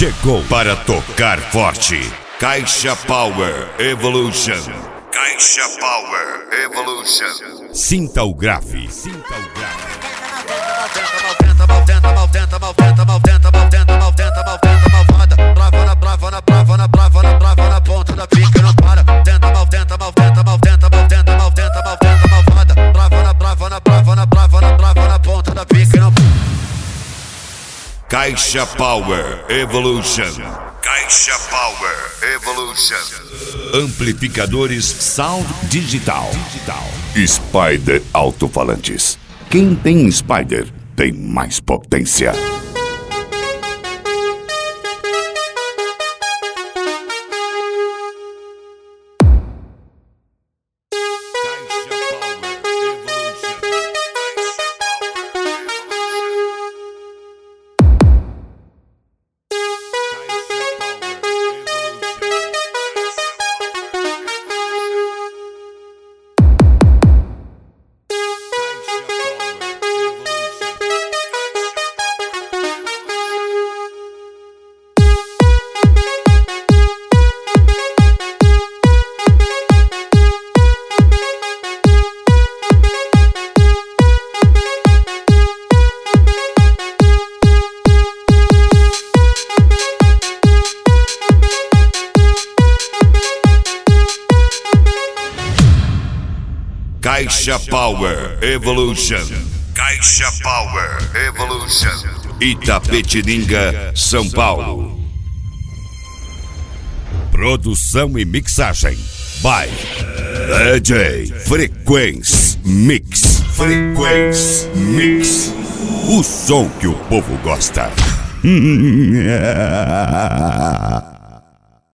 chegou para tocar forte. Caixa Power Evolution. Caixa Power Evolution. Sinta o grave. Sinta o grave. Brava na ponta da pica, não para. Tenta malvada. Brava na ponta da pica, não para. Caixa Power Evolution. Caixa Power Evolution. Amplificadores Sound Digital. Spider Alto-Falantes. Quem tem Spider tem mais potência. Caixa Power Evolution. Caixa Power Evolution. Itapetininga, São Paulo. Produção e mixagem by DJ Frequência Mix. Frequência Mix. O som que o povo gosta.